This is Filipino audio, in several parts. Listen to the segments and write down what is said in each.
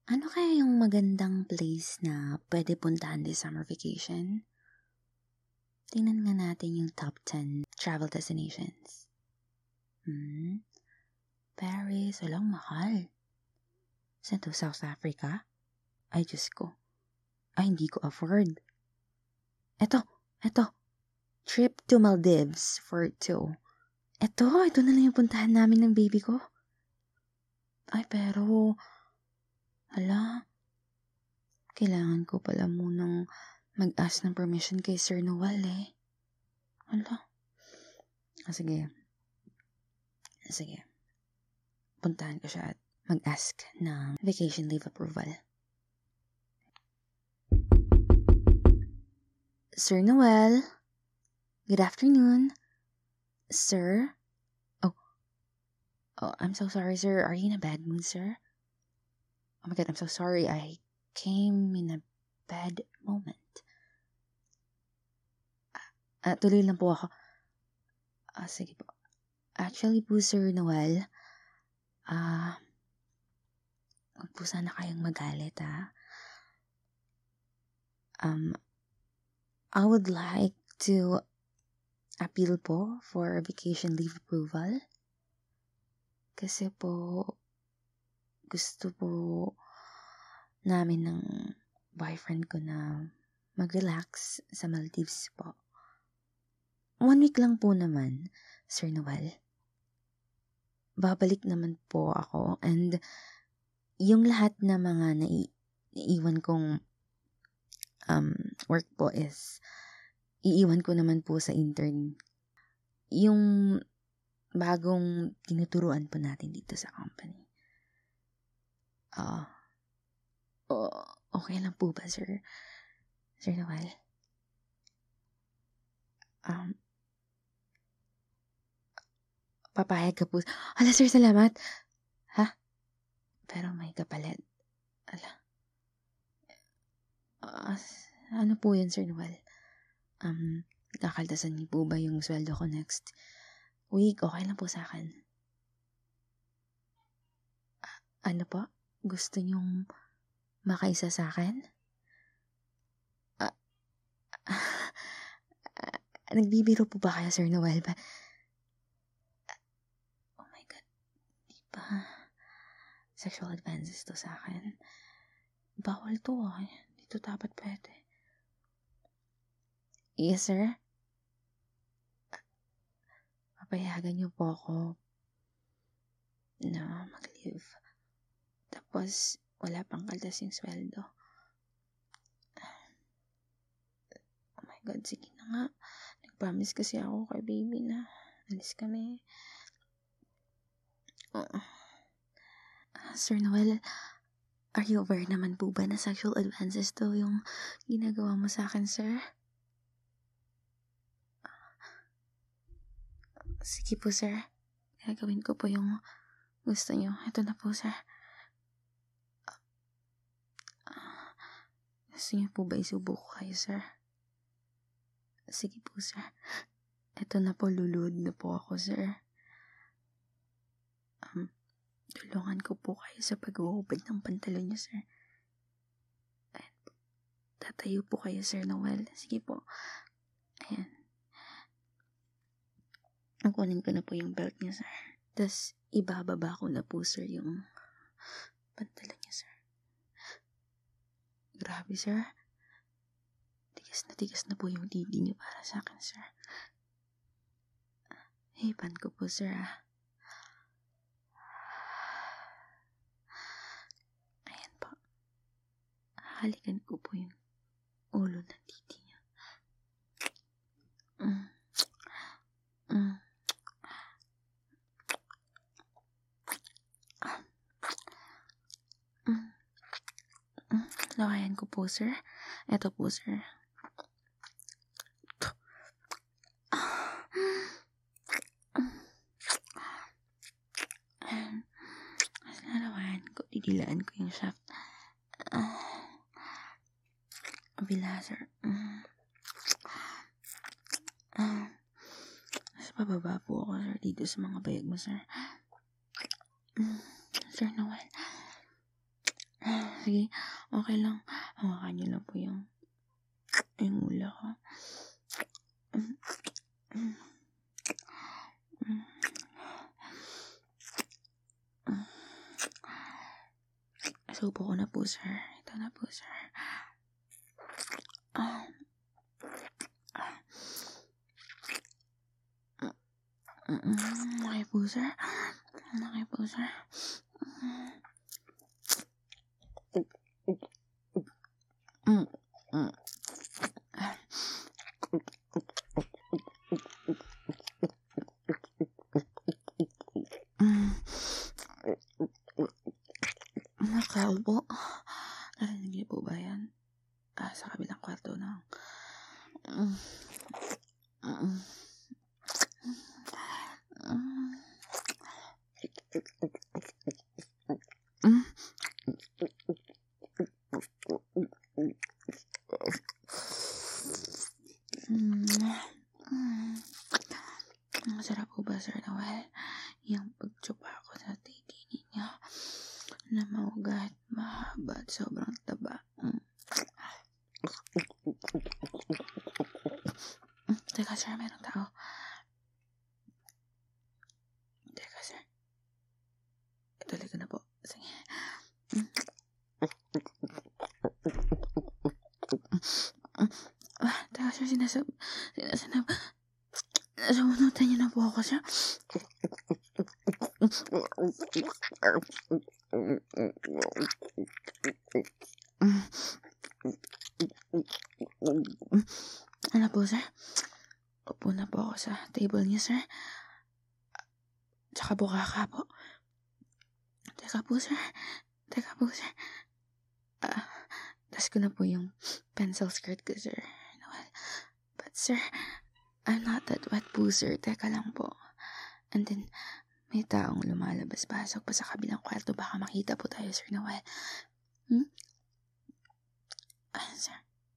Ano kaya yung magandang place na pwede puntahan this summer vacation? Tingnan nga natin yung top 10 travel destinations. Paris, walang mahal. Saan to? South Africa? Ay, Diyos ko. Ay, hindi ko afford. Eto. Trip to Maldives for 2. Ito na lang yung puntahan namin ng baby ko. Ay, pero, kailangan ko pala munang mag-ask ng permission kay Sir Noel eh. Sige. Puntahan ko siya at mag-ask ng vacation leave approval. Sir Noel, good afternoon. Sir? Oh, I'm so sorry, sir. Are you in a bad mood, sir? Oh my God, I'm so sorry. I came in a bad moment. Tuloy lang po ako. Sige po. Actually po, Sir Noel, huwag po sana kayong magalit, ha? I would like to appeal po for vacation leave approval. Kasi po, gusto po namin ng boyfriend ko na mag-relax sa Maldives po. 1 week lang po naman, Sir Noel. Babalik naman po ako and yung lahat na mga naiiwan kong work po is iiwan ko naman po sa intern. Yung bagong tinuturuan po natin dito sa company. Okay lang po ba, Sir Noel? Papayag ka po. Hala, sir, salamat. Ha? Pero may kapalit. Ano po yun, Sir Noel? Kakaltasan niyo po ba yung sweldo ko next week? Okay lang po sa akin. Ano po? Gusto niyong makaisa sa akin? Nagbibiro po ba kayo, Sir Noel? Oh my God. Di ba? Sexual advances to sa akin. Bawal to, Dito dapat pwede. Yes, sir? Papayagan niyo po ako na mag-leave. Tapos, wala pang kaltas yung sweldo. Oh my God, sige na nga. Nag-promise kasi ako kay baby na alis kami. Sir Noel, are you aware naman po ba na sexual advances to yung ginagawa mo sa akin, sir? Sige po, sir. Gagawin ko po yung gusto niyo. Ito na po, sir. Gusto niyo po ba isubuko kayo, sir? Sige po, sir. Ito na po, lulud na po ako, sir. Tulungan ko po kayo sa pag-uubad ng pantalon niyo, sir. Tatayo po kayo, Sir Noel. Sige po. Ayan. Kunin ko na po yung belt niya, sir. Tapos, ibababa ko na po, sir, yung pantalon niya, sir. Grabe, sir. Tigas na po yung didi niyo para sa akin, sir. Hipan ko po, sir, Ayan po. Halikan ko po yung ulo ng didi niya. Lakayan ko po, sir. Ito po, sir. Lalawayan ko. Didilaan ko yung shaft. Kabila, sir. Mas pababa po ako, sir, dito sa mga bayag mo, sir. Sir Noel. Sige, okay lang. Hawakan niyo lang po yung ulo ko. Subo ko na po, sir. Ito na po, sir. Okay po, sir. Okay po, sir. Nakaupo. Narinig niyo po ba yan? Sa kabilang kwarto na. Masarap po ba, Sir Noel? Yung pagtsupa ko sa titi niya na maugat, mahaba at sobrang taba. Teka, sir, merong tao. Teka, sir. Ituloy ko na po. Sige. Teka, sir, nasunutan niyo na po ako, sir. Ano po, sir? Upo na po ako sa table niya, sir. Tsaka bukaka po. Teka po, sir. Tas ko na po yung pencil skirt ko, sir. Noel. But, sir, I'm not that wet po, sir. Teka lang po. And then, may taong lumalabas-pasok pa sa kabilang kwarto. Baka makita po tayo, Sir Noel. Sir.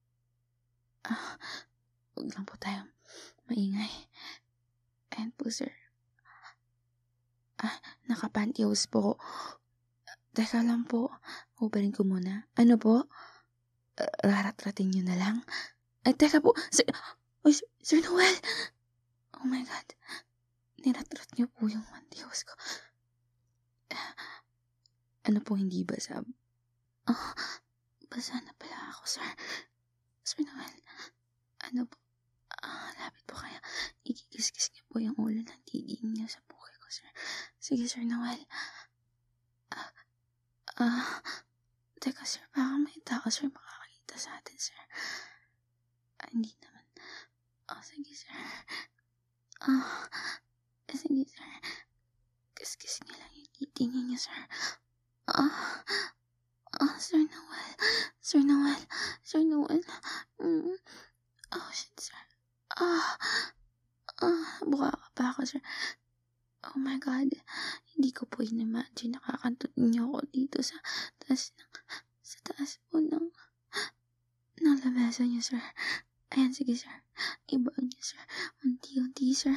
Huwag lang po tayo maingay. Ayan po, sir. Nakapantyhose po. Teka lang po. Hubarin ko muna. Ano po? Rarat-rating nyo na lang. Ay, teka po. Sir Noel! Oh my God. Niratrat niyo po yung pantyhose ko. Ano po hindi basa? Basa na pala ako, sir. Sir Noel, ano po? Lapit po kaya. Ikikis-kis niyo po yung ulo ng titi niyo sa puke ko, sir. Sige, Sir Noel. Teka, sir, baka may tao, sir, makakakita sa atin, sir. Hindi naman. Sige, sir. Sige, sir. Kiss niyo lang yung titi niyo, sir. Sir Noel. Shit, sir. Buka ka pa ako, sir. Oh my God. Hindi ko po in-imagine nakakantot niyo ako dito sa taas po ng labasan niyo, sir. Ayan, sige, sir. Ibaan niyo, sir. Unti-unti, sir.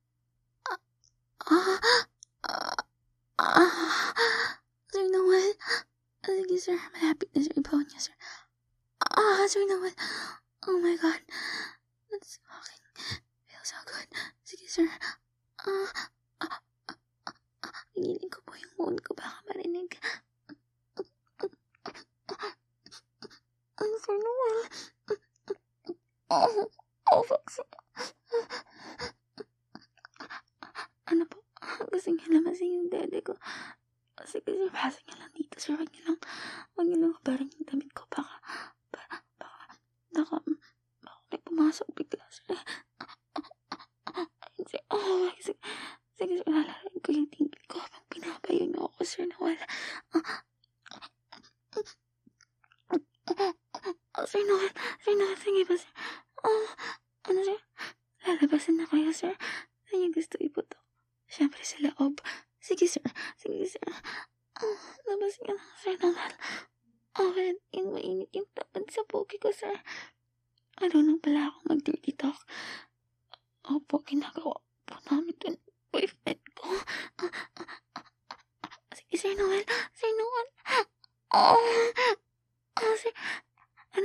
Sir Noel. Sige, sir. Malapit na, sir. Ibawin niya, sir. Sir Noel. Oh my God. That's fucking feels so good. Sige, sir. Hingilin ko po yung phone ko. Baka marinig. Sir Noel. Fuck, sir. Ano po? Gusto niyo lamasin yung dede ko. Sige, sir, pasok niyo lang dito, sir. Huwag niyo lang parang yung damit ko. Baka may pumasok bigla, sir. Sige, sir, lalarin ko yung tingin ko habang pinapayo niyo ako, Sir Noel. Sir Noel, sige ba, sir? Sir? Lalabasan na kayo, sir. Saan niyo gusto iputo? Siyempre sa loob. Sige, sir. Labas niyo lang, Sir Noel. Okay, yung mainit yung tapad sa pogi ko, sir. Marunong pala ako mag-dirty talk. Opo, ginagawa po namin dun boyfriend ko. Sige, Sir Noel.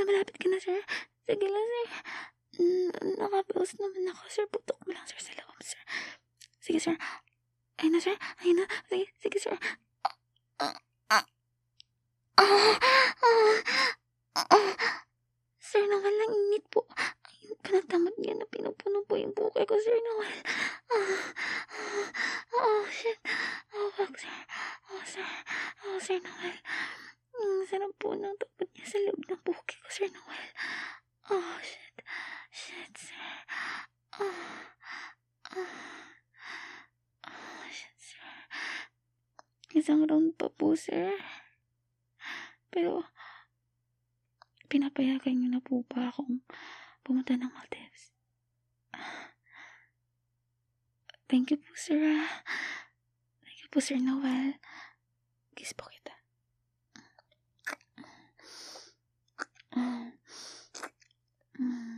malapit ka na, sir. Sige lang, sir. Nakabawas naman ako, sir. Putok mo lang, sir, sa loob, sir. Sige, sir. Ayun na, sir. Ayun na. Sige, sir. Sir Noel, ang init po. Ayun, kanagtamad niya na pinupuno po yung buke ko, Sir Noel. Shit. Wag, sir. Sir. Sir Noel. Sarap po ng tapot niya sa loob ng buke ko, Sir Noel. Shit. Shit, sir. Shit, sir. Isang round pa po, sir. Pero, pinapayagan niyo na po ba akong pumunta ng Maldives? Thank you po, sir. Thank you po, Sir Noel. Kiss po kita. Mm.